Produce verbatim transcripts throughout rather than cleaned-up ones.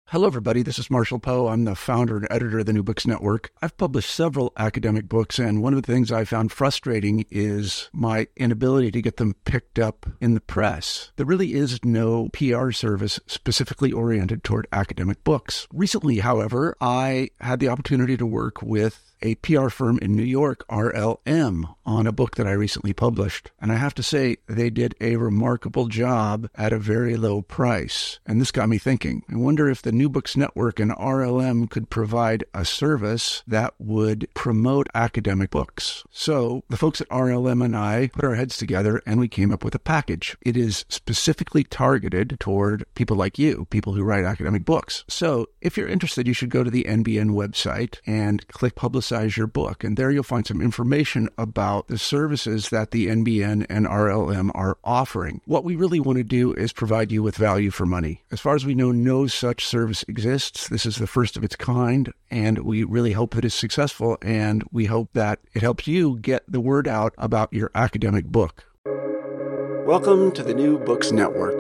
Hello, everybody. This is Marshall Poe. I'm the founder and editor of the New Books Network. I've published several academic books, and one of the things I found frustrating is my inability to get them picked up in the press. There really is no P R service specifically oriented toward academic books. Recently, however, I had the opportunity to work with a P R firm in New York, R L M, on a book that I recently published. And I have to say, they did a remarkable job at a very low price. And this got me thinking. I wonder if the New Books Network and R L M could provide a service that would promote academic books. So the folks at R L M and I put our heads together and we came up with a package. It is specifically targeted toward people like you, people who write academic books. So if you're interested, you should go to the N B N website and click Publicize your book. And there you'll find some information about the services that the N B N and R L M are offering. What we really want to do is provide you with value for money. As far as we know, no such service exists. This is the first of its kind, and we really hope that it's successful, and we hope that it helps you get the word out about your academic book. Welcome to the New Books Network.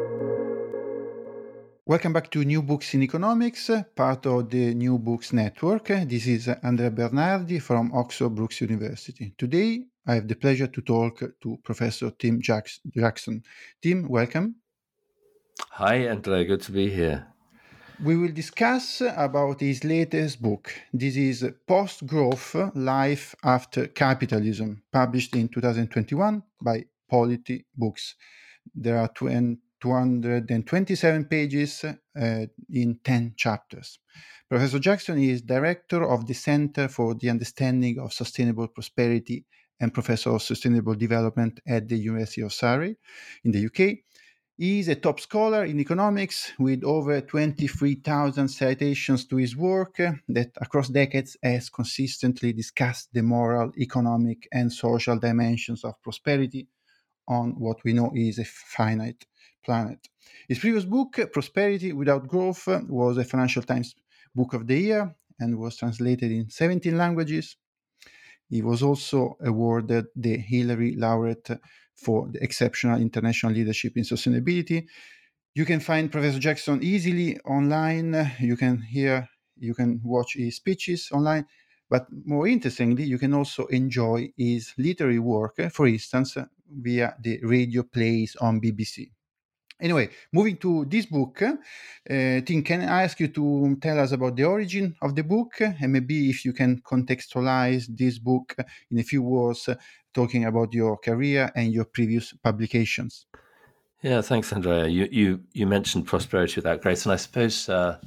Welcome back to New Books in Economics, part of the New Books Network. This is Andrea Bernardi from Oxford Brookes University. Today, I have the pleasure to talk to Professor Tim Jackson. Tim, welcome. Hi, Andrea. Good to be here. We will discuss about his latest book. This is Post-Growth, Life After Capitalism, published in two thousand twenty-one by Polity Books. There are two and two hundred twenty-seven pages uh, in ten chapters. Professor Jackson is director of the Center for the Understanding of Sustainable Prosperity and professor of sustainable development at the University of Surrey in the U K. He is a top scholar in economics with over twenty-three thousand citations to his work that across decades has consistently discussed the moral, economic, and social dimensions of prosperity on what we know is a finite planet. His previous book, Prosperity Without Growth, was a Financial Times Book of the Year and was translated in seventeen languages. He was also awarded the Hillary Laureate for the exceptional international leadership in sustainability. You can find Professor Jackson easily online. You can hear, you can watch his speeches online. But more interestingly, you can also enjoy his literary work, for instance, via the radio plays on B B C. Anyway, moving to this book, uh, Tim, can I ask you to tell us about the origin of the book, and maybe if you can contextualize this book in a few words, uh, talking about your career and your previous publications? Yeah, thanks, Andrea. You you you mentioned Prosperity Without Grace, and I suppose uh,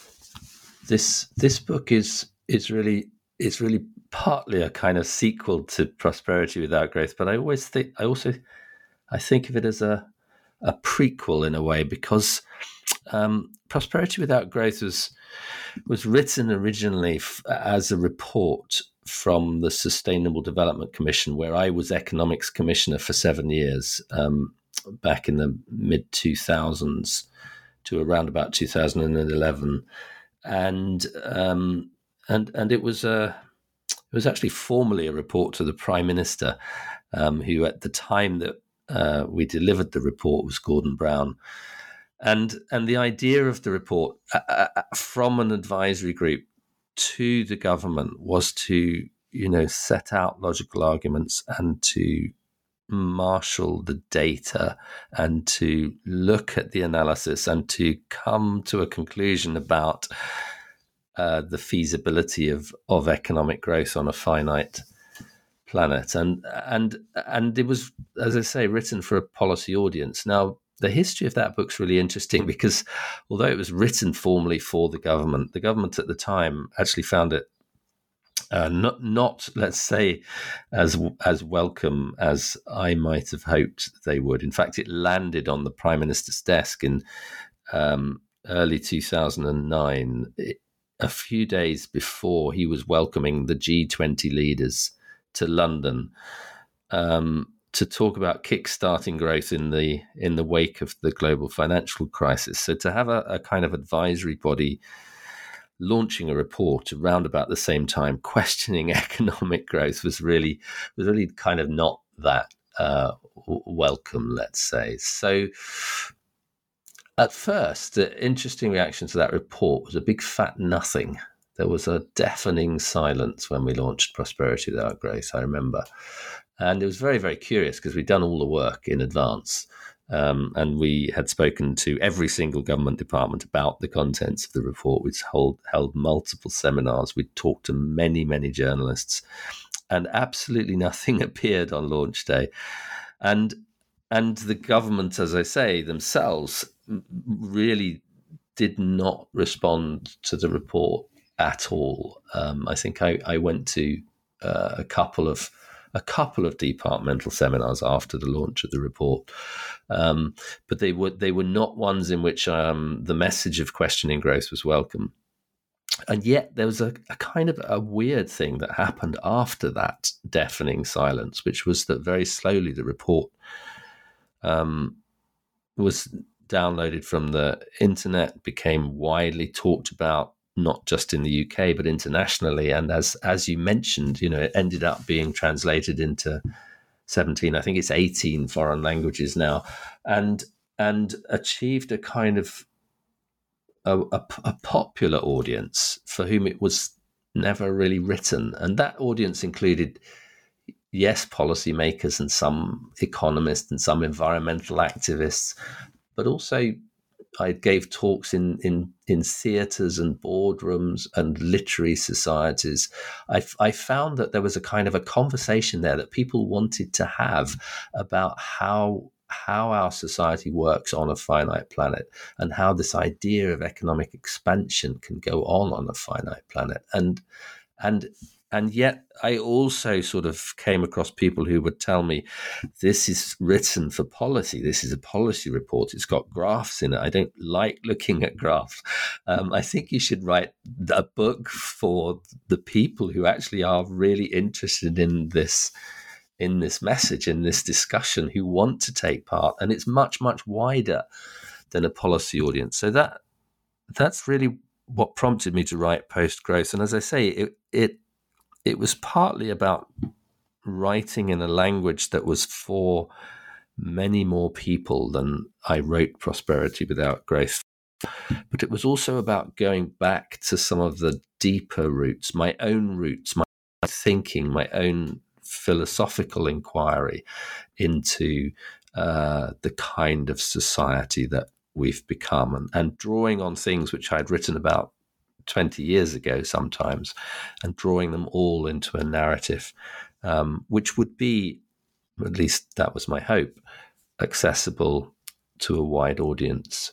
this this book is is really is really partly a kind of sequel to Prosperity Without Grace, but I always think I also I think of it as a a prequel in a way, because um, Prosperity Without Growth was was written originally f- as a report from the Sustainable Development Commission, where I was economics commissioner for seven years, um, back in the mid two thousands to around about two thousand eleven, and um, and and it was a it was actually formally a report to the Prime Minister, um, who at the time that Uh, we delivered the report was Gordon Brown, and and the idea of the report uh, uh, from an advisory group to the government was to, you know, set out logical arguments and to marshal the data and to look at the analysis and to come to a conclusion about uh, the feasibility of of economic growth on a finite planet. And and and it was, as I say, written for a policy audience. Now, the history of that book's really interesting because although it was written formally for the government, the government at the time actually found it uh, not, not, let's say, as as welcome as I might have hoped they would. In fact, it landed on the Prime Minister's desk in um, early two thousand nine, a few days before he was welcoming the G twenty leaders to London um, to talk about kickstarting growth in the in the wake of the global financial crisis. So to have a, a kind of advisory body launching a report around about the same time questioning economic growth was really was really kind of not that uh, welcome, let's say. So At first, the interesting reaction to that report was a big fat nothing. There was a deafening silence when we launched Prosperity Without Grace, I remember. And it was very, very curious because we'd done all the work in advance. Um, and we had spoken to every single government department about the contents of the report. We'd hold, held multiple seminars. We'd talked to many, many journalists. And absolutely nothing appeared on launch day. And and the government, as I say, themselves really did not respond to the report at all. Um, I think I, I went to uh, a couple of a couple of departmental seminars after the launch of the report, um, but they were they were not ones in which um, the message of questioning growth was welcome. And yet there was a, a kind of a weird thing that happened after that deafening silence, which was that very slowly the report um, was downloaded from the internet, became widely talked about, not just in the U K, but internationally. And as as you mentioned, you know, it ended up being translated into seventeen, I think it's eighteen foreign languages now, and and achieved a kind of a, a, a popular audience for whom it was never really written. And that audience included, yes, policymakers and some economists and some environmental activists, but also I gave talks in, in, in theatres and boardrooms and literary societies. I, I found that there was a kind of a conversation there that people wanted to have about how how our society works on a finite planet and how this idea of economic expansion can go on on a finite planet. And and And yet I also sort of came across people who would tell me, this is written for policy. This is a policy report. It's got graphs in it. I don't like looking at graphs. Um, I think you should write a book for the people who actually are really interested in this, in this message, in this discussion, who want to take part. And it's much, much wider than a policy audience. So that that's really what prompted me to write Post-Growth. And as I say, it it It was partly about writing in a language that was for many more people than I wrote Prosperity Without Grace. But it was also about going back to some of the deeper roots, my own roots, my thinking, my own philosophical inquiry into uh, the kind of society that we've become, and, and drawing on things which I'd written about twenty years ago sometimes, and drawing them all into a narrative, um, which would be, at least that was my hope, accessible to a wide audience.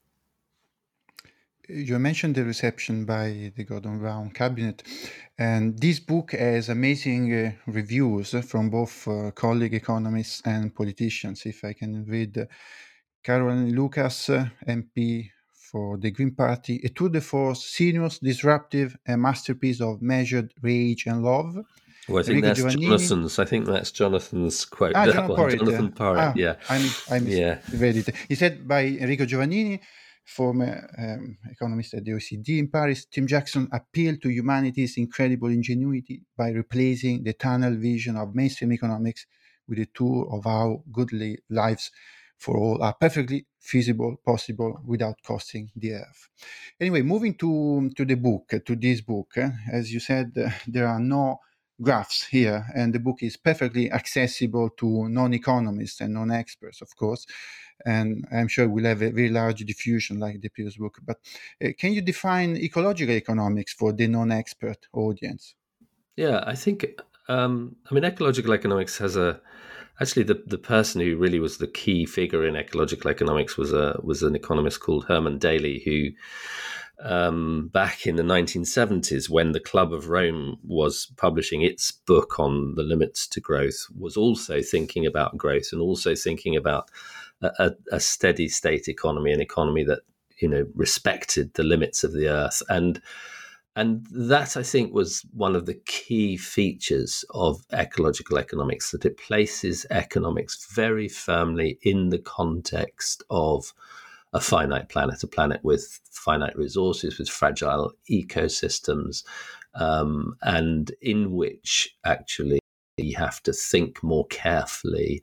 You mentioned the reception by the Gordon Brown cabinet, and this book has amazing uh, reviews from both uh, colleague economists and politicians. If I can read, uh, Caroline Lucas, uh, M P for the Green Party, a tour de force, serious, disruptive, a masterpiece of measured rage and love. Well, I think Enrico that's Giovannini. Jonathan's. I think that's Jonathan's quote. Ah, that Jonathan one. Porritt. Jonathan Porritt. Ah, yeah, I mis- I misread yeah. it. He said by Enrico Giovannini, former um, economist at the O E C D in Paris. Tim Jackson appealed to humanity's incredible ingenuity by replacing the tunnel vision of mainstream economics with a tour of how goodly lives for all are perfectly feasible, possible, without costing the earth. Anyway, moving to, to the book, to this book, eh, as you said, uh, there are no graphs here, and the book is perfectly accessible to non-economists and non-experts, of course, and I'm sure we'll have a very large diffusion like the previous book. But uh, can you define ecological economics for the non-expert audience? Yeah, I think, um, I mean, ecological economics has a, Actually, the, the person who really was the key figure in ecological economics was a was an economist called Herman Daly, who um, back in the nineteen seventies, when the Club of Rome was publishing its book on the limits to growth, was also thinking about growth and also thinking about a, a steady state economy, an economy that, you know, respected the limits of the earth. And And that, I think, was one of the key features of ecological economics, that it places economics very firmly in the context of a finite planet, a planet with finite resources, with fragile ecosystems, um, and in which actually you have to think more carefully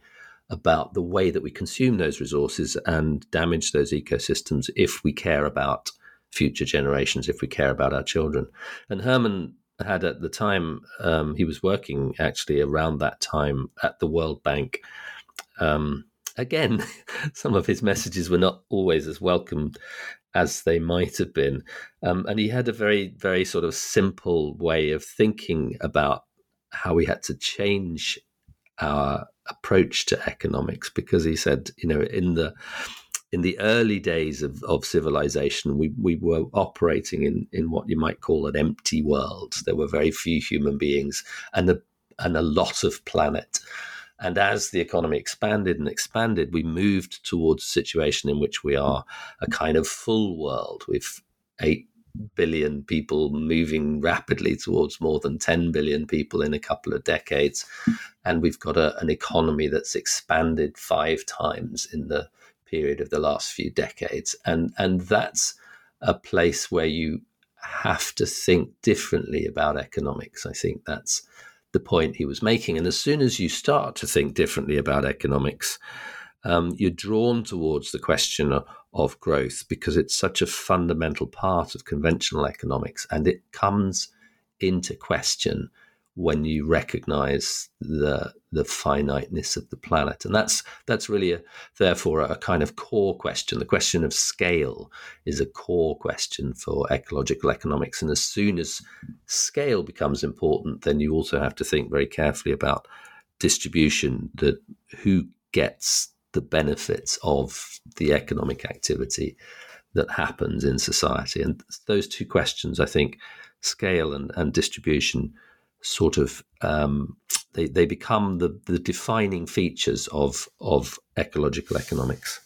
about the way that we consume those resources and damage those ecosystems if we care about future generations, if we care about our children. And Herman had at the time, um, he was working actually around that time at the World Bank. Um, again, some of his messages were not always as welcome as they might have been. Um, and he had a very, very sort of simple way of thinking about how we had to change our approach to economics, because he said, you know, in the in the early days of, of civilization, we, we were operating in, in what you might call an empty world. There were very few human beings and a, and a lot of planet. And as the economy expanded and expanded, we moved towards a situation in which we are a kind of full world with eight billion people moving rapidly towards more than ten billion people in a couple of decades. And we've got a, an economy that's expanded five times in the period of the last few decades. And, and that's a place where you have to think differently about economics. I think that's the point he was making. And as soon as you start to think differently about economics, um, you're drawn towards the question of, of growth, because it's such a fundamental part of conventional economics, and it comes into question when you recognize the the finiteness of the planet. And that's that's really a, therefore a kind of core question. The question of scale is a core question for ecological economics. And as soon as scale becomes important, then you also have to think very carefully about distribution, that who gets the benefits of the economic activity that happens in society. And those two questions, I think, scale and, and distribution, sort of um, they they become the, the defining features of of ecological economics.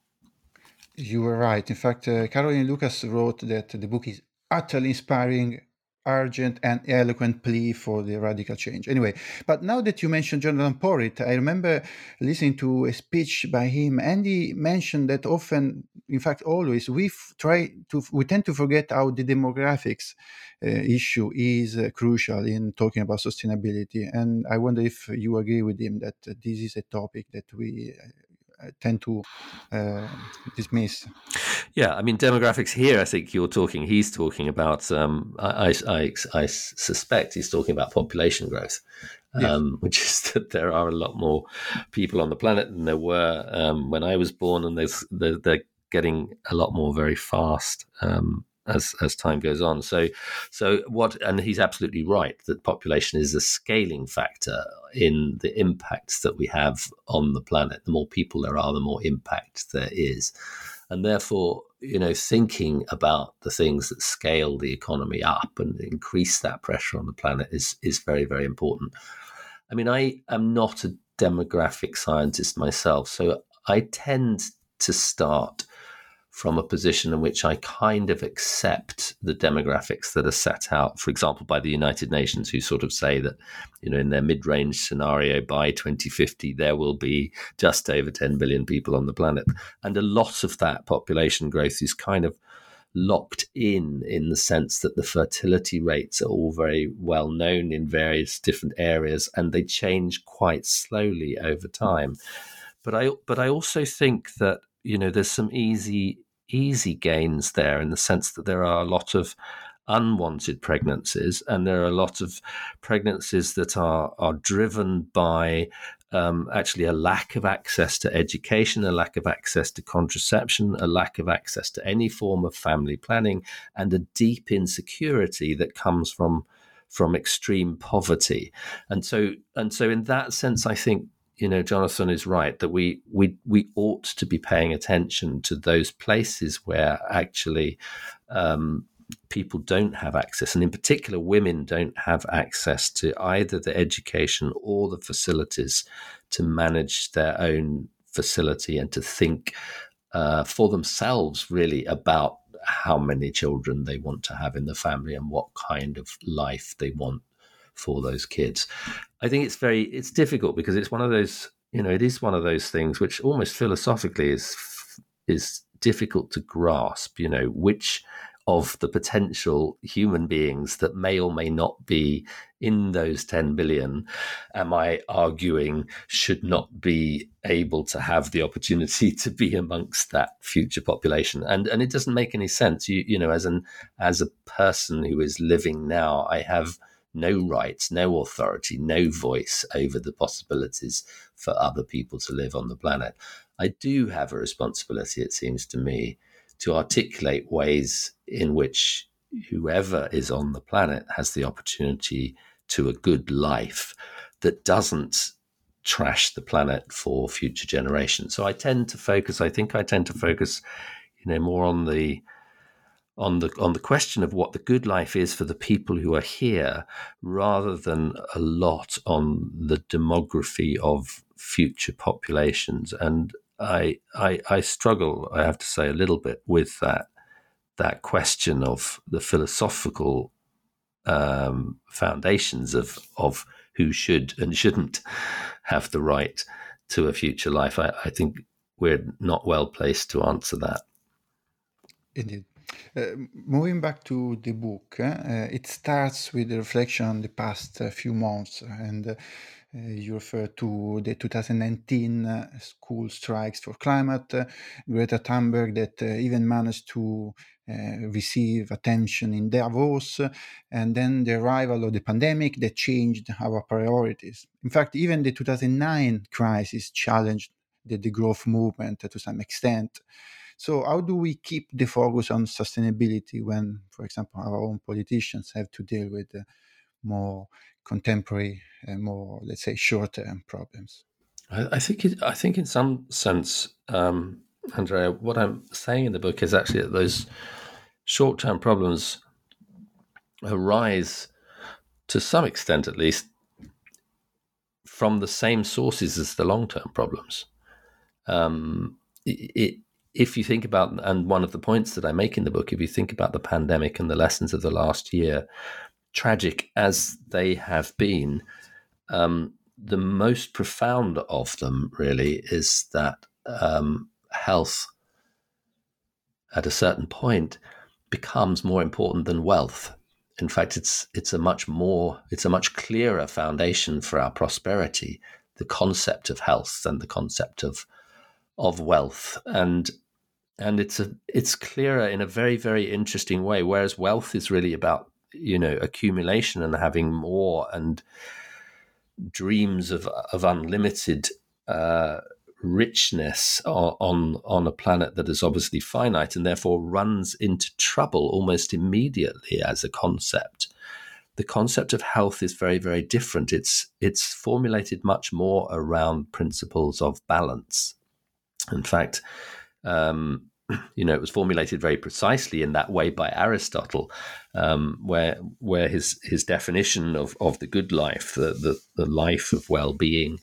You were right. In fact, uh, Caroline Lucas wrote that the book is utterly inspiring, urgent, and eloquent plea for the radical change. Anyway, but now that you mentioned Jonathan Porritt, I remember listening to a speech by him, and he mentioned that often, in fact, always, we f- try to we tend to forget how the demographics uh, issue is uh, crucial in talking about sustainability. And I wonder if you agree with him that uh, this is a topic that we uh, tend to uh, dismiss. Yeah, I mean, demographics here, I think you're talking, he's talking about, um, I, I, I suspect he's talking about population growth, um, yes. Which is that there are a lot more people on the planet than there were um, when I was born, and there's, they're, they're getting a lot more very fast um, as as time goes on. So, so what, and he's absolutely right that population is a scaling factor in the impacts that we have on the planet. The more people there are, the more impact there is. And therefore, you know, thinking about the things that scale the economy up and increase that pressure on the planet is is very, very important. I mean, I am not a demographic scientist myself, so I tend to start from a position in which I kind of accept the demographics that are set out, for example, by the United Nations, who sort of say that, you know, in their mid-range scenario by twenty fifty, there will be just over ten billion people on the planet. And a lot of that population growth is kind of locked in, in the sense that the fertility rates are all very well known in various different areas, and they change quite slowly over time. But I, but I also think that, you know, there's some easy, easy gains there, in the sense that there are a lot of unwanted pregnancies, and there are a lot of pregnancies that are are driven by um, actually a lack of access to education, a lack of access to contraception, a lack of access to any form of family planning, and a deep insecurity that comes from from extreme poverty. And so, and so, in that sense, I think, you know, Jonathan is right that we we we ought to be paying attention to those places where actually um, people don't have access, and in particular, women don't have access to either the education or the facilities to manage their own facility and to think uh, for themselves, really, about how many children they want to have in the family and what kind of life they want for those kids. I think it's very, it's difficult because it's one of those, you know, it is one of those things which almost philosophically is is difficult to grasp, you know, which of the potential human beings that may or may not be in those ten billion, am I arguing should not be able to have the opportunity to be amongst that future population? And and it doesn't make any sense. You you know, as an as a person who is living now, I have no rights, no authority, no voice over the possibilities for other people to live on the planet. I do have a responsibility, it seems to me, to articulate ways in which whoever is on the planet has the opportunity to a good life that doesn't trash the planet for future generations. So I tend to focus, I think I tend to focus, you know, more on the on the on the question of what the good life is for the people who are here, rather than a lot on the demography of future populations. And I I, I struggle, I have to say, a little bit with that that question of the philosophical um, foundations of of who should and shouldn't have the right to a future life. I, I think we're not well placed to answer that. Indeed. Uh, moving back to the book, uh, it starts with a reflection on the past uh, few months, and uh, you refer to the two thousand nineteen uh, school strikes for climate, uh, Greta Thunberg that uh, even managed to uh, receive attention in Davos, uh, and then the arrival of the pandemic that changed our priorities. In fact, even the two thousand nine crisis challenged the, the growth movement to some extent. So how do we keep the focus on sustainability when, for example, our own politicians have to deal with uh, more contemporary, uh, more, let's say, short-term problems? I, I think it, I think in some sense, um, Andrea, what I'm saying in the book is actually that those short-term problems arise, to some extent at least, from the same sources as the long-term problems. Um, it, it If you think about, and one of the points that I make in the book, if you think about the pandemic and the lessons of the last year, tragic as they have been, um, the most profound of them really is that um, health at a certain point becomes more important than wealth. In fact, it's it's a much more, it's a much clearer foundation for our prosperity, the concept of health and the concept of of wealth. And And it's a it's clearer in a very, very interesting way. Whereas wealth is really about, you know, accumulation and having more and dreams of of unlimited uh, richness on, on on a planet that is obviously finite and therefore runs into trouble almost immediately as a concept. The concept of health is very, very different. It's it's formulated much more around principles of balance. In fact, um, you know, it was formulated very precisely in that way by Aristotle, um, where where his his definition of, of the good life, the, the, the life of well-being,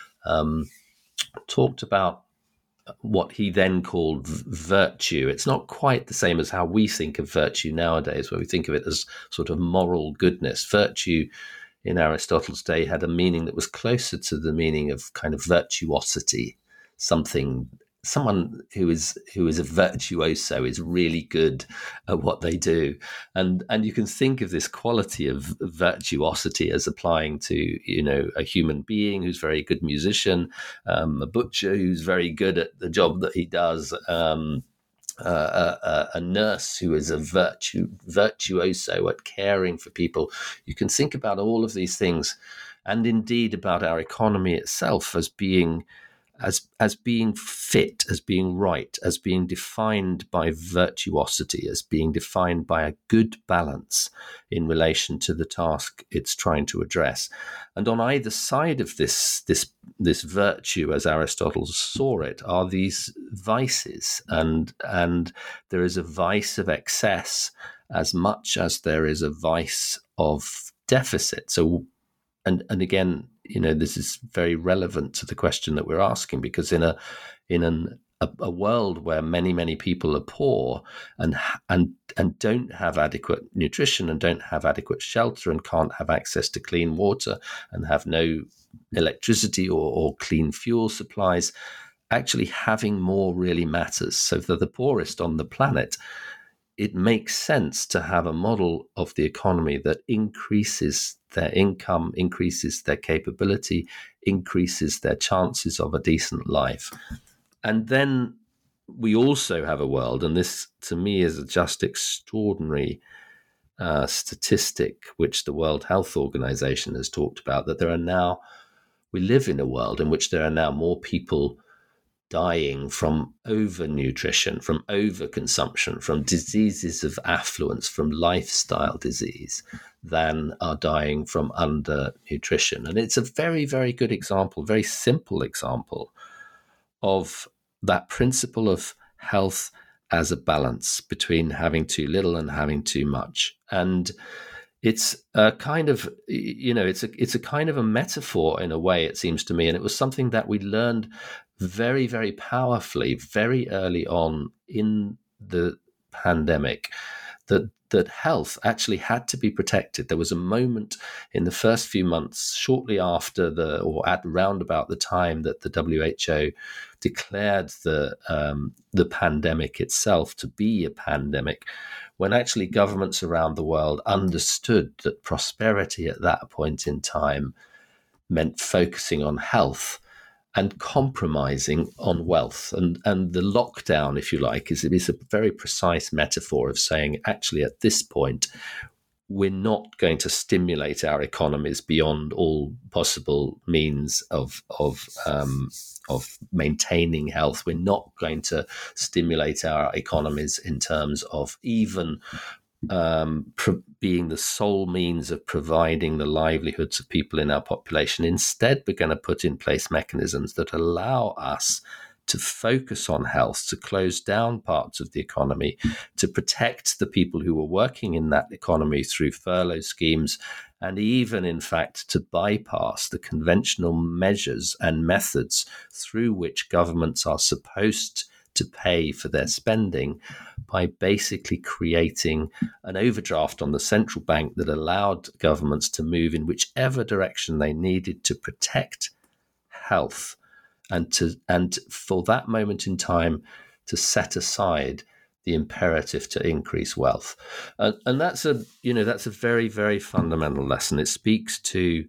um, talked about what he then called virtue. It's not quite the same as how we think of virtue nowadays, where we think of it as sort of moral goodness. Virtue in Aristotle's day had a meaning that was closer to the meaning of kind of virtuosity, something someone who is who is a virtuoso is really good at what they do, and and you can think of this quality of virtuosity as applying to, you know, a human being who's a very good musician, um, a butcher who's very good at the job that he does, um, uh, a, a nurse who is a virtu virtuoso at caring for people. You can think about all of these things, and indeed about our economy itself as being as as being fit, as being right, as being defined by virtuosity, as being defined by a good balance in relation to the task it's trying to address. And on either side of this this this virtue, as Aristotle saw it, are these vices, and and there is a vice of excess as much as there is a vice of deficit. So, and and again, you know, this is very relevant to the question that we're asking, because in a in an a, a world where many many people are poor and and and don't have adequate nutrition and don't have adequate shelter and can't have access to clean water and have no electricity or, or clean fuel supplies, actually having more really matters. So for the poorest on the planet, it makes sense to have a model of the economy that increases their income, increases their capability, increases their chances of a decent life. And then we also have a world, and this to me is a just extraordinary uh, statistic, which the World Health Organization has talked about, that there are now, we live in a world in which there are now more people dying from overnutrition, from overconsumption, from diseases of affluence, from lifestyle disease, than are dying from undernutrition. And it's a very, very good example, very simple example of that principle of health as a balance between having too little and having too much. And it's a kind of, you know, it's a it's a kind of a metaphor in a way, it seems to me. And it was something that we learned very, very powerfully, very early on in the pandemic, that that health actually had to be protected. There was a moment in the first few months, shortly after the, or at round about the time that the W H O declared the um, the pandemic itself to be a pandemic, when actually governments around the world understood that prosperity at that point in time meant focusing on health and compromising on wealth. And and the lockdown, if you like, is, is a very precise metaphor of saying, actually, at this point, we're not going to stimulate our economies beyond all possible means of of um, of maintaining health. We're not going to stimulate our economies in terms of even um, pro- being the sole means of providing the livelihoods of people in our population. Instead, we're going to put in place mechanisms that allow us to focus on health, to close down parts of the economy, to protect the people who were working in that economy through furlough schemes, and even, in fact, to bypass the conventional measures and methods through which governments are supposed to pay for their spending, by basically creating an overdraft on the central bank that allowed governments to move in whichever direction they needed to protect health, and to and for that moment in time to set aside the imperative to increase wealth. Uh, and that's a you know that's a very, very fundamental lesson. It speaks to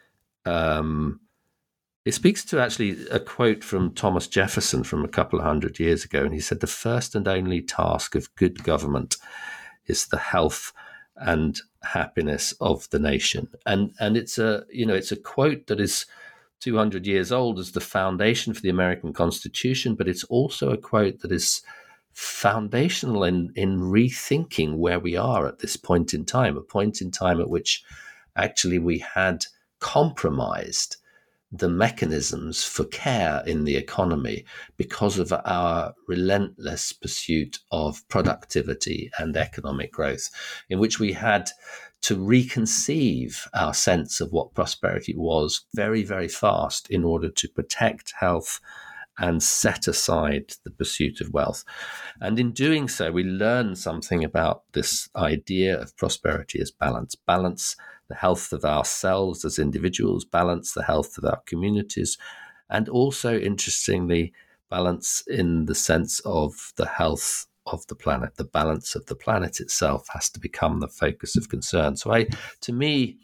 um, it speaks to actually a quote from Thomas Jefferson from a couple of hundred years ago, and he said, "The first and only task of good government is the health and happiness of the nation." And and it's a you know it's a quote that is two hundred years old as the foundation for the American Constitution, but it's also a quote that is foundational in, in rethinking where we are at this point in time, a point in time at which actually we had compromised the mechanisms for care in the economy because of our relentless pursuit of productivity and economic growth, in which we had to reconceive our sense of what prosperity was very, very fast in order to protect health and set aside the pursuit of wealth. And in doing so, we learn something about this idea of prosperity as balance. Balance the health of ourselves as individuals, balance the health of our communities, and also, interestingly, balance in the sense of the health of the planet. The balance of the planet itself has to become the focus of concern. So I, to me,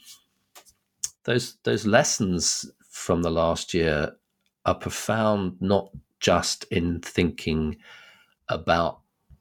those those lessons from the last year are profound, not just in thinking about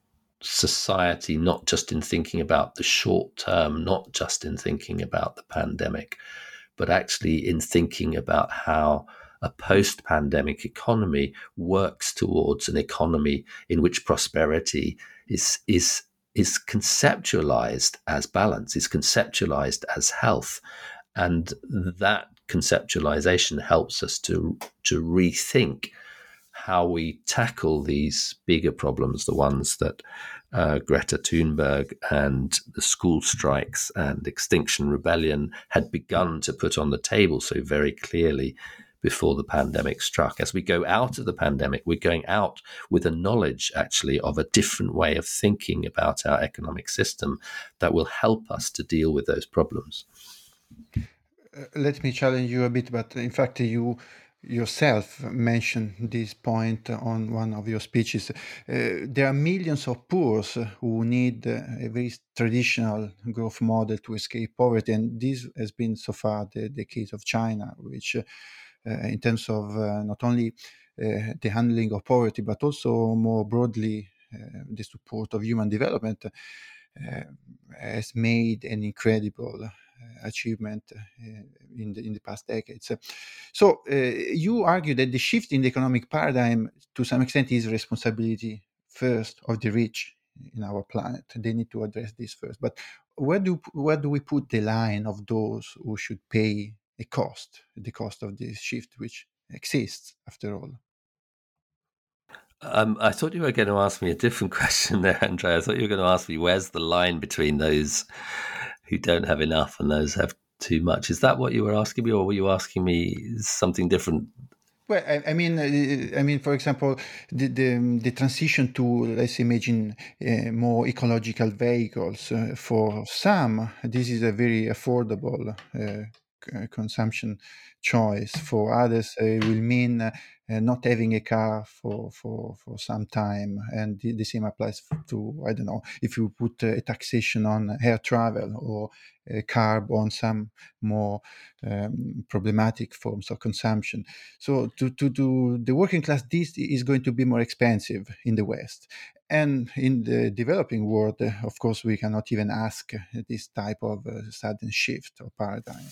society, not just in thinking about the short term, not just in thinking about the pandemic, but actually in thinking about how a post-pandemic economy works towards an economy in which prosperity is is is conceptualized as balance, is conceptualized as health, and that conceptualization helps us to to rethink how we tackle these bigger problems, the ones that uh, Greta Thunberg and the school strikes and Extinction Rebellion had begun to put on the table so very clearly before the pandemic struck. As we go out of the pandemic, we're going out with a knowledge, actually, of a different way of thinking about our economic system that will help us to deal with those problems. Uh, let me challenge you a bit, but in fact, you yourself mentioned this point on one of your speeches. Uh, there are millions of poor who need uh, a very traditional growth model to escape poverty, and this has been so far the, the case of China, which, uh, uh, in terms of uh, not only uh, the handling of poverty, but also more broadly uh, the support of human development, uh, has made an incredible uh, achievement uh, in the in the past decades. So uh, you argue that the shift in the economic paradigm, to some extent, is responsibility first of the rich in our planet. They need to address this first. But where do where do we put the line of those who should pay a cost, the cost of this shift, which exists after all? Um, I thought you were going to ask me a different question there, Andrea. I thought you were going to ask me where's the line between those who don't have enough and those who have too much. Is that what you were asking me, or were you asking me something different? Well, I, I mean, uh, I mean, for example, the the, the transition to, let's imagine, uh, more ecological vehicles. Uh, for some, this is a very affordable uh, c- consumption choice. For others, uh, it will mean uh, uh, not having a car for, for, for some time. And the, the same applies to, I don't know, if you put uh, a taxation on air travel or a carb on some more um, problematic forms of consumption. So to, to, to the working class, this is going to be more expensive in the West. And in the developing world, uh, of course, we cannot even ask this type of uh, sudden shift or paradigm.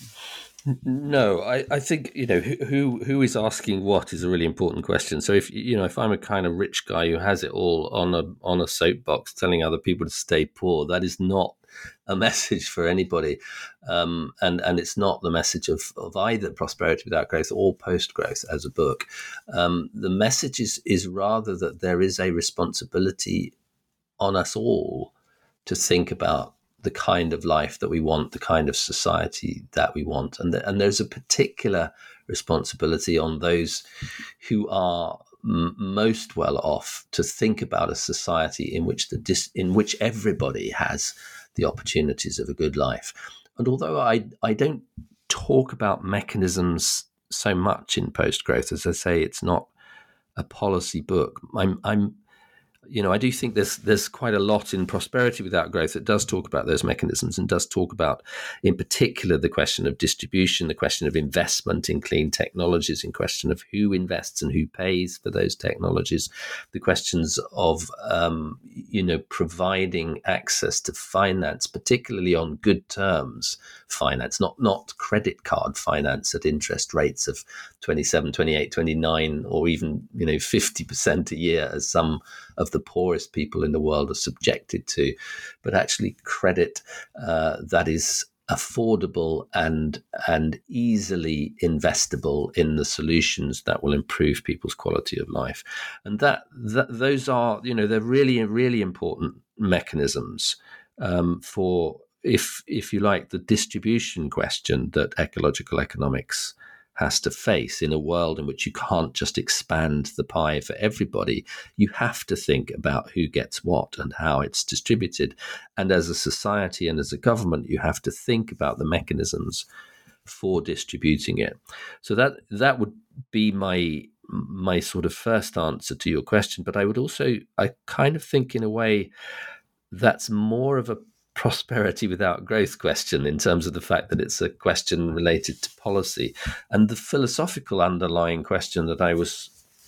No, I, I think, you know, who who is asking what is a really important question. So if, you know, if I'm a kind of rich guy who has it all on a on a soapbox telling other people to stay poor, that is not a message for anybody. Um, and, and it's not the message of, of either Prosperity Without Growth or Post Growth as a book. Um, the message is, is rather that there is a responsibility on us all to think about the kind of life that we want, the kind of society that we want. And, the, and there's a particular responsibility on those who are m- most well off to think about a society in which the dis- in which everybody has the opportunities of a good life. And although I, I don't talk about mechanisms so much in Post Growth, as I say, it's not a policy book. I'm, I'm You know, I do think there's there's quite a lot in Prosperity Without Growth that does talk about those mechanisms and does talk about, in particular, the question of distribution, the question of investment in clean technologies, in question of who invests and who pays for those technologies, the questions of, um, you know, providing access to finance, particularly on good terms finance, not, not credit card finance at interest rates of twenty-seven, twenty-eight, twenty-nine, or even, you know, fifty percent a year, as some of the poorest people in the world are subjected to, but actually credit uh, that is affordable and and easily investable in the solutions that will improve people's quality of life. And that, that those are, you know, they're really, really important mechanisms um, for, if if you like, the distribution question that ecological economics has to face in a world in which you can't just expand the pie for everybody. You have to think about who gets what and how it's distributed. And as a society and as a government, you have to think about the mechanisms for distributing it. So that that would be my my sort of first answer to your question. But I would also, I kind of think in a way that's more of a Prosperity Without Growth question, in terms of the fact that it's a question related to policy. And the philosophical underlying question that I was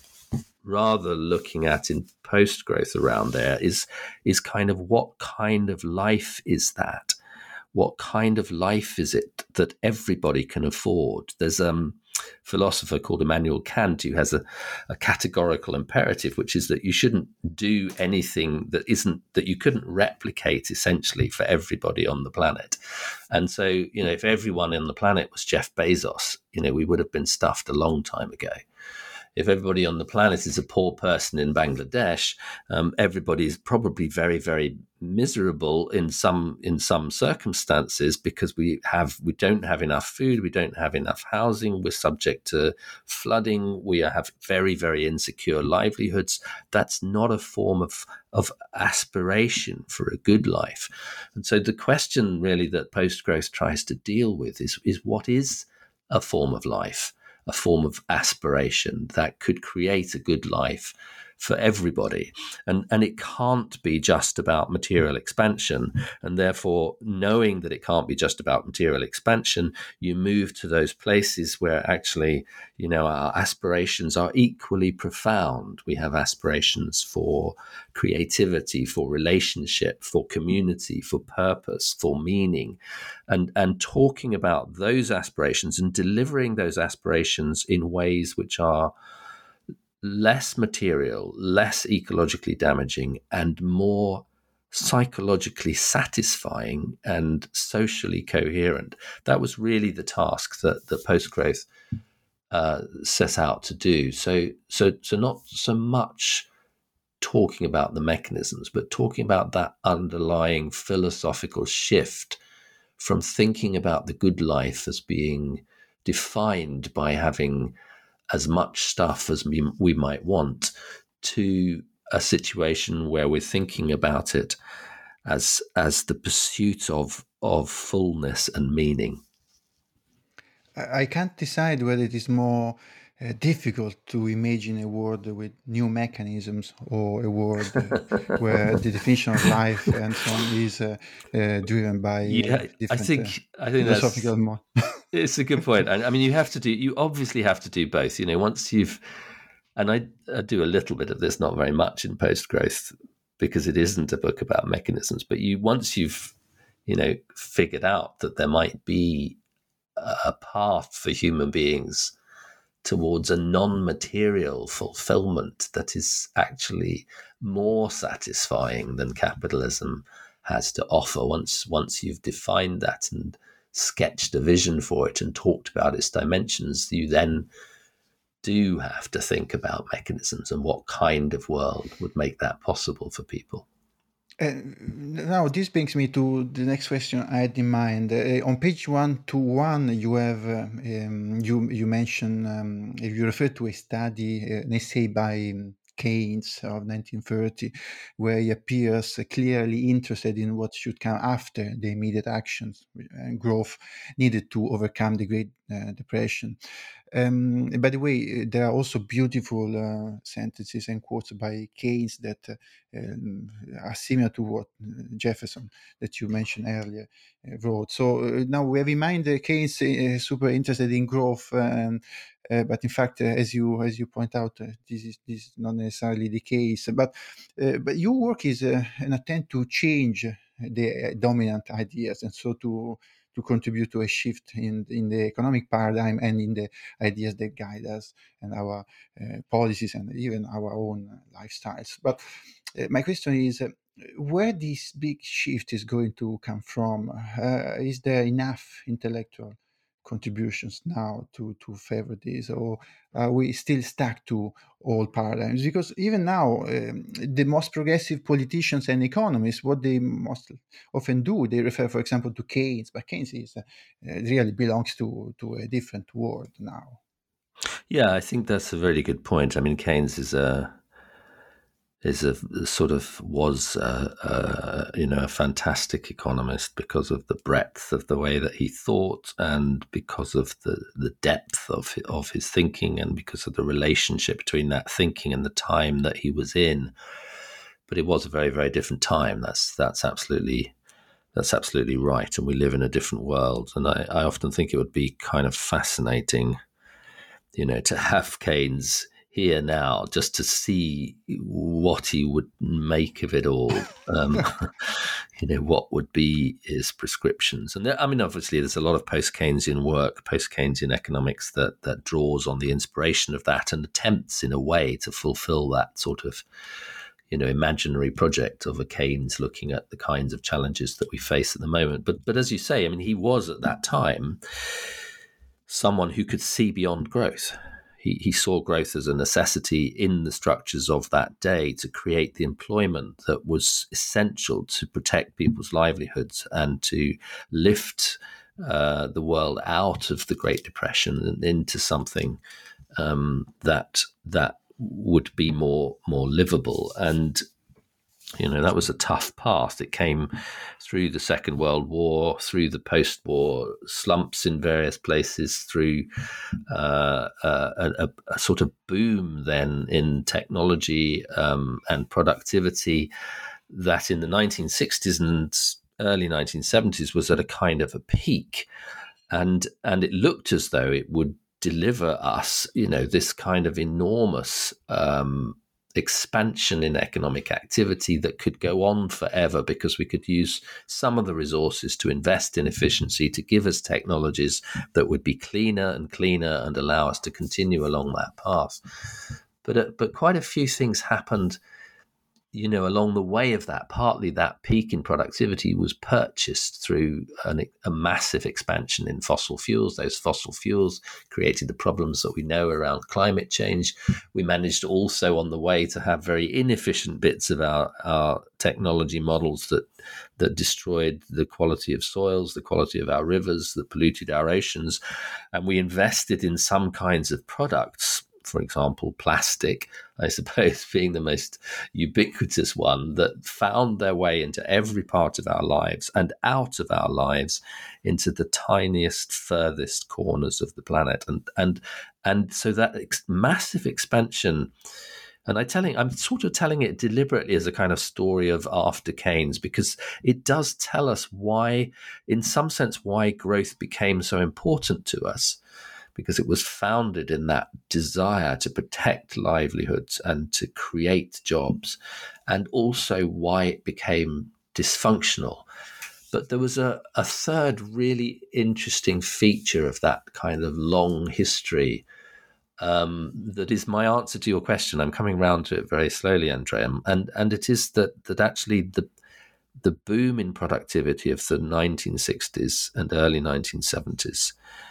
rather looking at in Post Growth around there is, is kind of what kind of life is that? What kind of life is it that everybody can afford? There's um philosopher called Immanuel Kant who has a, a categorical imperative, which is that you shouldn't do anything that isn't, that you couldn't replicate essentially for everybody on the planet. And so, you know, if everyone on the planet was Jeff Bezos, you know, we would have been stuffed a long time ago. If everybody on the planet is a poor person in Bangladesh, um, everybody is probably very, very miserable in some in some circumstances, because we have we don't have enough food, we don't have enough housing, we're subject to flooding, we have very, very insecure livelihoods. That's not a form of of aspiration for a good life. And so the question really that Post Growth tries to deal with is is what is a form of life? a form of aspiration that could create a good life for everybody. And, and it can't be just about material expansion. And therefore, knowing that it can't be just about material expansion, you move to those places where actually, you know, our aspirations are equally profound. We have aspirations for creativity, for relationship, for community, for purpose, for meaning. And, and talking about those aspirations and delivering those aspirations in ways which are less material, less ecologically damaging, and more psychologically satisfying and socially coherent. That was really the task that, that Postgrowth uh, set out to do. So, so, so not so much talking about the mechanisms, but talking about that underlying philosophical shift from thinking about the good life as being defined by having as much stuff as we, we might want, to a situation where we're thinking about it as as the pursuit of of fullness and meaning. I can't decide whether it is more uh, difficult to imagine a world with new mechanisms or a world uh, where the definition of life and so on is uh, uh, driven by yeah, uh, different I think uh, I think philosophical that's mo- it's a good point. I, I mean, you have to do you obviously have to do both. You know, once you've and I, I do a little bit of this, not very much in Postgrowth, because it isn't a book about mechanisms. But you once you've you know figured out that there might be a path for human beings towards a non-material fulfillment that is actually more satisfying than capitalism has to offer. Once once you've defined that and sketched a vision for it and talked about its dimensions, you then do have to think about mechanisms and what kind of world would make that possible for people. Uh, now, this brings me to the next question I had in mind. Uh, on page one to one, you have uh, um, you you mention um, you refer to a study, uh, an essay by um, Keynes of nineteen thirty, where he appears clearly interested in what should come after the immediate actions and growth needed to overcome the Great uh, Depression. Um, by the way, there are also beautiful uh, sentences and quotes by Keynes that uh, um, are similar to what Jefferson, that you mentioned earlier, uh, wrote. So uh, now we have in mind uh, Keynes uh, super interested in growth, and uh, but in fact, uh, as you as you point out, uh, this is this is not necessarily the case. But uh, but your work is uh, an attempt to change the dominant ideas, and so to to contribute to a shift in in the economic paradigm and in the ideas that guide us and our uh, policies and even our own uh, lifestyles. But uh, my question is, uh, where this big shift is going to come from? Uh, is there enough intellectual contributions now to to favor this, or are we still stuck to old paradigms? Because even now, um, the most progressive politicians and economists, what they most often do, they refer, for example, to Keynes, but Keynes is uh, uh, really belongs to to a different world now. Yeah, I think that's a really good point. I mean, Keynes is a is a sort of was a, a, you know a fantastic economist because of the breadth of the way that he thought and because of the, the depth of of his thinking and because of the relationship between that thinking and the time that he was in. But it was a very, very different time. That's that's absolutely that's absolutely right. And we live in a different world. And I, I often think it would be kind of fascinating, you know, to have Keynes here now, just to see what he would make of it all. Um, you know, what would be his prescriptions? And there, I mean, obviously, there's a lot of post-Keynesian work, post-Keynesian economics that that draws on the inspiration of that and attempts, in a way, to fulfill that sort of, you know, imaginary project of a Keynes looking at the kinds of challenges that we face at the moment. But but as you say, I mean, he was at that time someone who could see beyond growth. He, he saw growth as a necessity in the structures of that day to create the employment that was essential to protect people's livelihoods and to lift uh, the world out of the Great Depression and into something um, that that would be more more livable. And You know, that was a tough path. It came through the Second World War, through the post-war slumps in various places, through uh, a, a, a sort of boom then in technology um, and productivity that in the nineteen sixties and early nineteen seventies was at a kind of a peak. And, and it looked as though it would deliver us, you know, this kind of enormous um expansion in economic activity that could go on forever, because we could use some of the resources to invest in efficiency, to give us technologies that would be cleaner and cleaner and allow us to continue along that path. But uh, but quite a few things happened, you know, along the way of that. Partly that peak in productivity was purchased through an, a massive expansion in fossil fuels. Those fossil fuels created the problems that we know around climate change. We managed also on the way to have very inefficient bits of our, our technology models that that destroyed the quality of soils, the quality of our rivers, that polluted our oceans. And we invested in some kinds of products, for example, plastic, I suppose, being the most ubiquitous one, that found their way into every part of our lives and out of our lives into the tiniest, furthest corners of the planet. And and and so that ex- massive expansion, and I telling, I'm sort of telling it deliberately as a kind of story of after Keynes, because it does tell us why, in some sense, why growth became so important to us. Because it was founded in that desire to protect livelihoods and to create jobs, and also why it became dysfunctional. But there was a, a third really interesting feature of that kind of long history um, that is my answer to your question. I'm coming round to it very slowly, Andrea, and and it is that that actually the the boom in productivity of the nineteen sixties and early nineteen seventies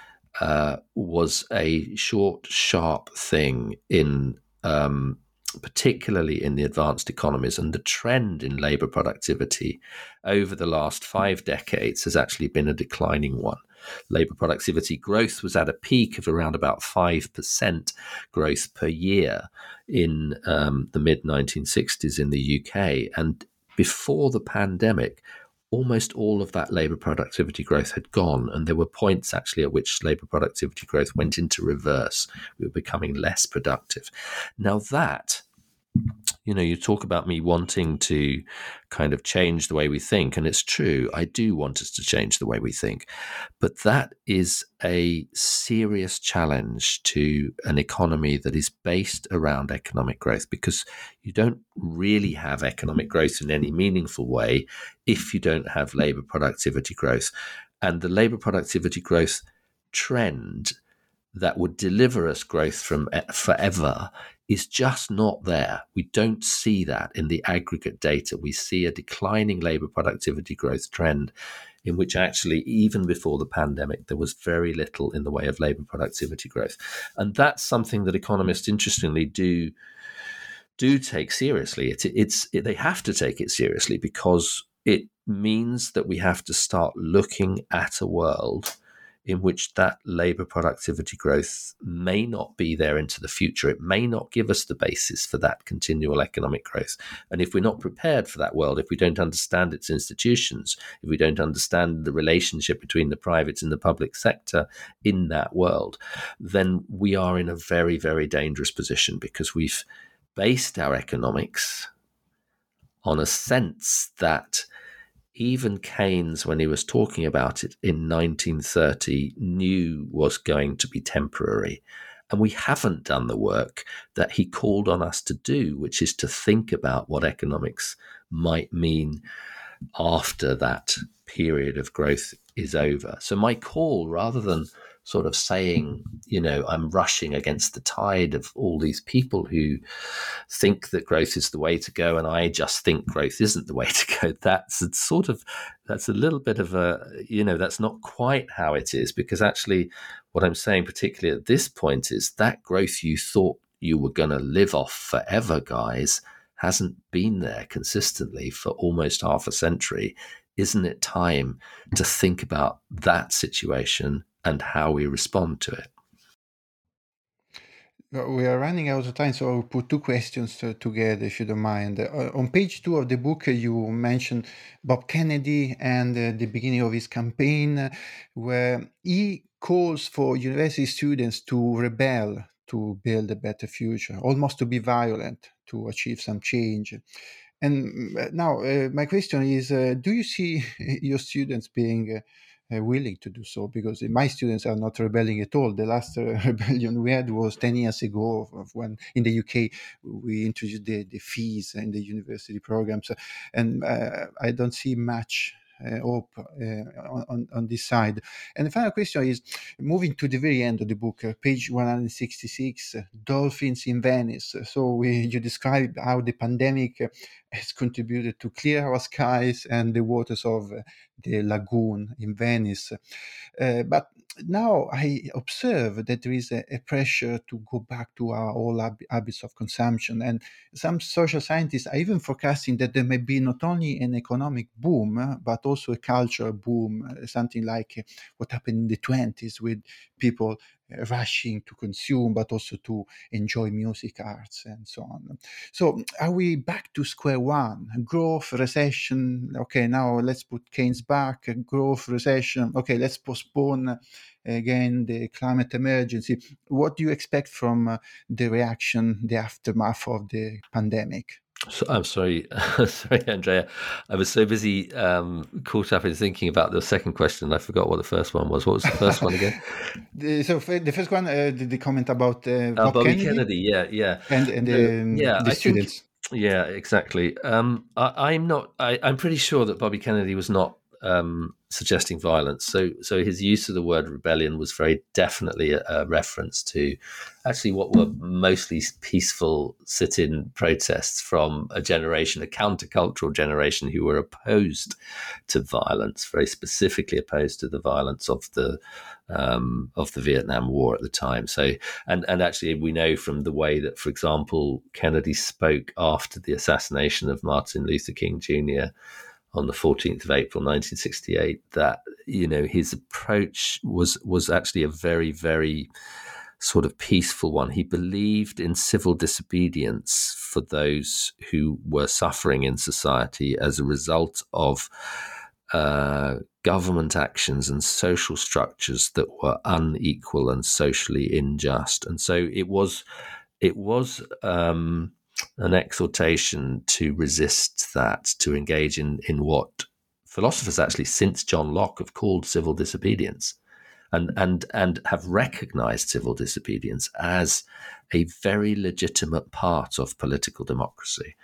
Uh, was a short, sharp thing in um, particularly in the advanced economies, and the trend in labour productivity over the last five decades has actually been a declining one. Labour productivity growth was at a peak of around about five percent growth per year in um, the mid nineteen sixties in the U K, and before the pandemic, almost all of that labour productivity growth had gone, and there were points actually at which labour productivity growth went into reverse. We were becoming less productive. Now that, you know, you talk about me wanting to kind of change the way we think, and it's true, I do want us to change the way we think, but that is a serious challenge to an economy that is based around economic growth, because you don't really have economic growth in any meaningful way if you don't have labour productivity growth. And the labour productivity growth trend that would deliver us growth from forever is just not there. We don't see that in the aggregate data. We see a declining labour productivity growth trend in which actually even before the pandemic, there was very little in the way of labour productivity growth. And that's something that economists, interestingly, do do take seriously. It, it's it, they have to take it seriously, because it means that we have to start looking at a world in which that labour productivity growth may not be there into the future. It may not give us the basis for that continual economic growth. And if we're not prepared for that world, if we don't understand its institutions, if we don't understand the relationship between the private and the public sector in that world, then we are in a very, very dangerous position, because we've based our economics on a sense that even Keynes, when he was talking about it in nineteen thirty, knew was going to be temporary. And we haven't done the work that he called on us to do, which is to think about what economics might mean after that period of growth is over. So my call, rather than sort of saying, you know, I'm rushing against the tide of all these people who think that growth is the way to go, and I just think growth isn't the way to go. That's sort of, that's a little bit of a, you know, that's not quite how it is, because actually what I'm saying, particularly at this point, is that growth you thought you were going to live off forever, guys, hasn't been there consistently for almost half a century. Isn't it time to think about that situation and how we respond to it? We are running out of time, so I'll put two questions uh, together, if you don't mind. Uh, on page two of the book, uh, you mentioned Bob Kennedy and uh, the beginning of his campaign, uh, where he calls for university students to rebel, to build a better future, almost to be violent, to achieve some change. And uh, now, uh, my question is, uh, do you see your students being... Uh, uh, willing to do so? Because my students are not rebelling at all. The last uh, rebellion we had was ten years ago, of when in the U K we introduced the, the fees in the university programs, and uh, I don't see much uh, hope uh, on, on this side. And the final question is, moving to the very end of the book, uh, page one hundred sixty-six, uh, dolphins in Venice. So we, you describe how the pandemic uh, has contributed to clear our skies and the waters of uh, the lagoon in Venice. Uh, but now I observe that there is a, a pressure to go back to our old hab- habits of consumption. And some social scientists are even forecasting that there may be not only an economic boom, uh, but also a cultural boom, uh, something like uh, what happened in the twenties with people uh, rushing to consume, but also to enjoy music, arts, and so on. So are we back to square one? Growth, recession, okay, now let's put Keynes back, growth, recession, okay, let's postpone again the climate emergency. What do you expect from uh, the reaction, the aftermath of the pandemic? So, I'm sorry, sorry, Andrea. I was so busy um, caught up in thinking about the second question, I forgot what the first one was. What was the first one again? the, so the first one, uh, the, the comment about uh, Bob uh, Bobby Kennedy, Kennedy, yeah, yeah, and and so, the, yeah, the I students. Think, yeah, exactly. Um, I, I'm not. I, I'm pretty sure that Bobby Kennedy was not um, suggesting violence. So, so his use of the word rebellion was very definitely a, a reference to actually what were mostly peaceful sit-in protests from a generation, a countercultural generation, who were opposed to violence, very specifically opposed to the violence of the um, of the Vietnam War at the time. So, and and actually, we know from the way that, for example, Kennedy spoke after the assassination of Martin Luther King Junior on the fourteenth of April, nineteen sixty-eight, that, you know, his approach was was actually a very, very sort of peaceful one. He believed in civil disobedience for those who were suffering in society as a result of uh, government actions and social structures that were unequal and socially unjust. And so it was, it was. Um, an exhortation to resist that, to engage in, in what philosophers actually since John Locke have called civil disobedience, and, and, and have recognized civil disobedience as a very legitimate part of political democracy.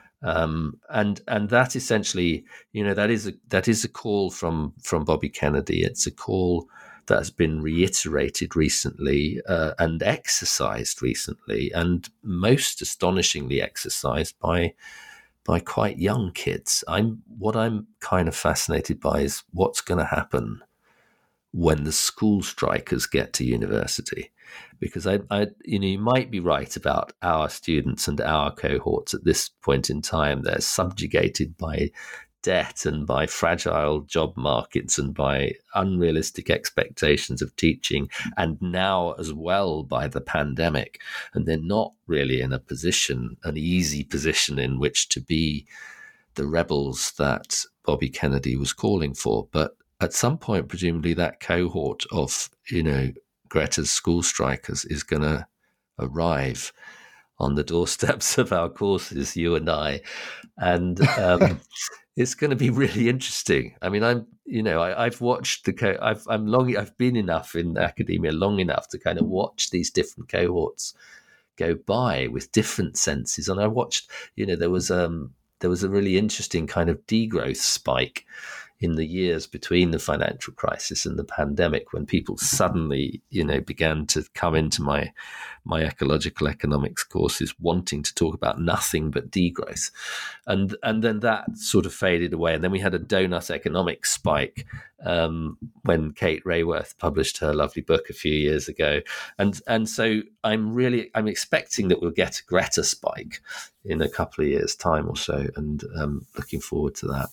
Um, and and that essentially, you know, that is a, that is a call from, from Bobby Kennedy. It's a call that has been reiterated recently uh, and exercised recently, and most astonishingly exercised by by quite young kids. I'm what I'm kind of fascinated by is what's going to happen when the school strikers get to university, because I, I, you know, you might be right about our students and our cohorts at this point in time. They're subjugated by debt and by fragile job markets and by unrealistic expectations of teaching, and now as well by the pandemic. And they're not really in a position, an easy position in which to be the rebels that Bobby Kennedy was calling for. But at some point, presumably, that cohort of, you know, Greta's school strikers is going to arrive on the doorsteps of our courses, you and I. And um, it's going to be really interesting. I mean, I'm, you know, I, I've watched the, co- I've, I'm long, I've been enough in academia long enough to kind of watch these different cohorts go by with different senses. And I watched, you know, there was, um, there was a really interesting kind of degrowth spike in the years between the financial crisis and the pandemic, when people suddenly, you know, began to come into my my ecological economics courses wanting to talk about nothing but degrowth. And and then that sort of faded away. And then we had a donut economics spike um, when Kate Raworth published her lovely book a few years ago. And and so I'm really, I'm expecting that we'll get a Greta spike in a couple of years' time or so, and um, looking forward to that.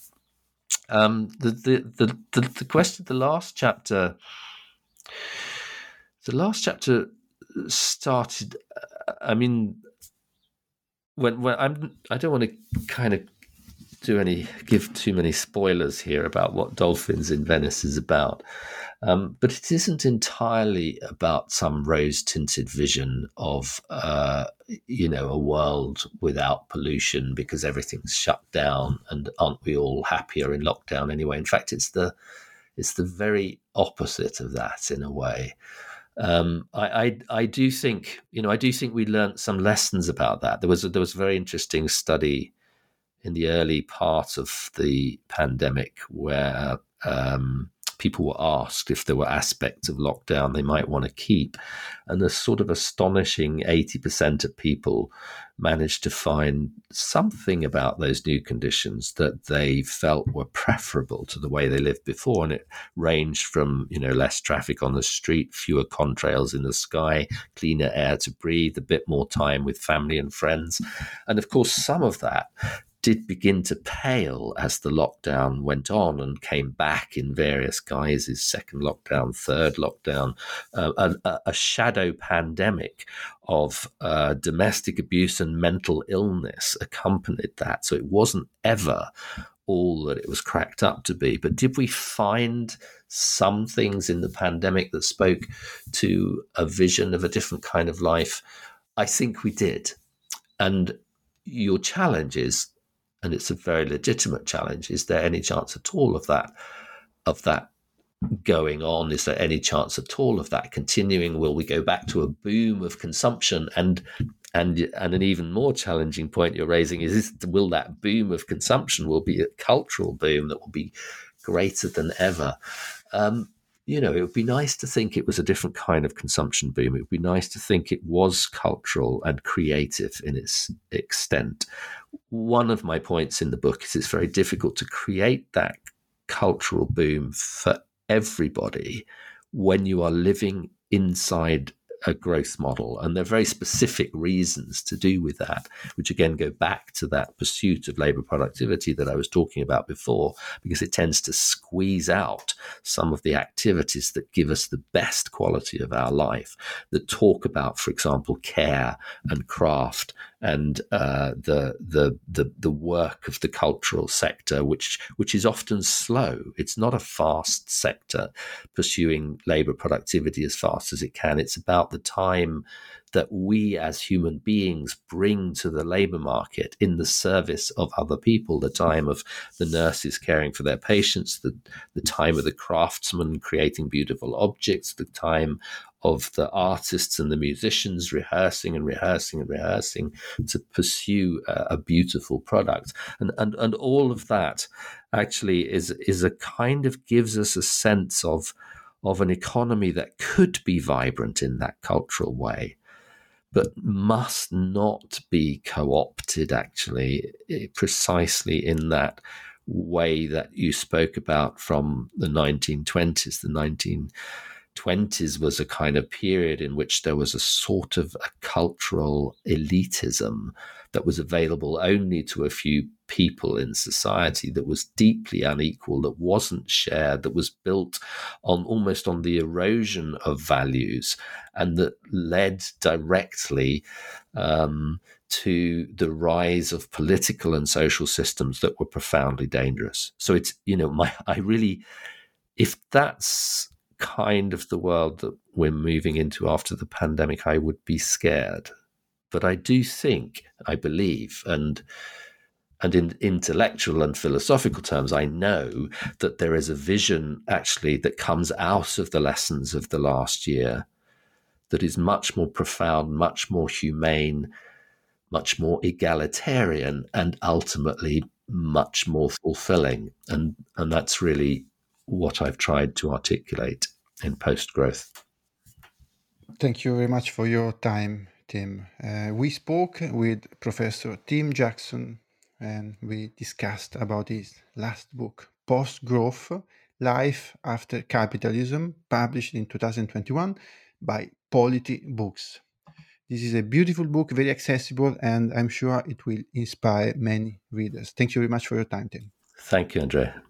Um, the, the, the, the, the question, the last chapter, the last chapter started. I mean, when when I'm, I don't want to kind of do any give too many spoilers here about what Dolphins in Venice is about, um, but it isn't entirely about some rose-tinted vision of uh, you know a world without pollution because everything's shut down, and aren't we all happier in lockdown anyway? In fact, it's the it's the very opposite of that in a way. Um, I, I I do think you know I do think we learnt some lessons about that. There was a, there was a very interesting study in the early part of the pandemic where um, people were asked if there were aspects of lockdown they might want to keep. And a sort of astonishing eighty percent of people managed to find something about those new conditions that they felt were preferable to the way they lived before. And it ranged from, you know, less traffic on the street, fewer contrails in the sky, cleaner air to breathe, a bit more time with family and friends. And of course, some of that did begin to pale as the lockdown went on and came back in various guises, second lockdown, third lockdown, uh, a, a shadow pandemic of uh, domestic abuse and mental illness accompanied that. So it wasn't ever all that it was cracked up to be. But did we find some things in the pandemic that spoke to a vision of a different kind of life? I think we did. And your challenge is, and it's a very legitimate challenge, is there any chance at all of that, of that going on? Is there any chance at all of that continuing? Will we go back to a boom of consumption? And and and an even more challenging point you're raising is, is will that boom of consumption will be a cultural boom that will be greater than ever? Um, you know, it would be nice to think it was a different kind of consumption boom. It would be nice to think it was cultural and creative in its extent. One of my points in the book is it's very difficult to create that cultural boom for everybody when you are living inside a growth model. And there are very specific reasons to do with that, which again go back to that pursuit of labor productivity that I was talking about before, because it tends to squeeze out some of the activities that give us the best quality of our life, that talk about, for example, care and craft and uh, the, the the the work of the cultural sector, which which is often slow. It's not a fast sector pursuing labor productivity as fast as it can. It's about the time that we as human beings bring to the labor market in the service of other people, the time of the nurses caring for their patients, the, the time of the craftsmen creating beautiful objects, the time of the artists and the musicians rehearsing and rehearsing and rehearsing to pursue a, a beautiful product. And, and and all of that actually is is a kind of gives us a sense of, of an economy that could be vibrant in that cultural way, but must not be co-opted actually precisely in that way that you spoke about from the nineteen twenties. The nineteen twenties was a kind of period in which there was a sort of a cultural elitism that was available only to a few people in society, that was deeply unequal, that wasn't shared, that was built on almost on the erosion of values, and that led directly um, to the rise of political and social systems that were profoundly dangerous. So it's, you know, my I really, if that's kind of the world that we're moving into after the pandemic, I would be scared. But I do think, I believe, and and in intellectual and philosophical terms, I know that there is a vision actually that comes out of the lessons of the last year that is much more profound, much more humane, much more egalitarian, and ultimately much more fulfilling. And, and that's really what I've tried to articulate in Post-Growth. Thank you very much for your time, Tim. Uh, we spoke with Professor Tim Jackson, and we discussed about his last book, Post-Growth, Life After Capitalism, published in two thousand twenty-one by Polity Books. This is a beautiful book, very accessible, and I'm sure it will inspire many readers. Thank you very much for your time, Tim. Thank you, Andrea.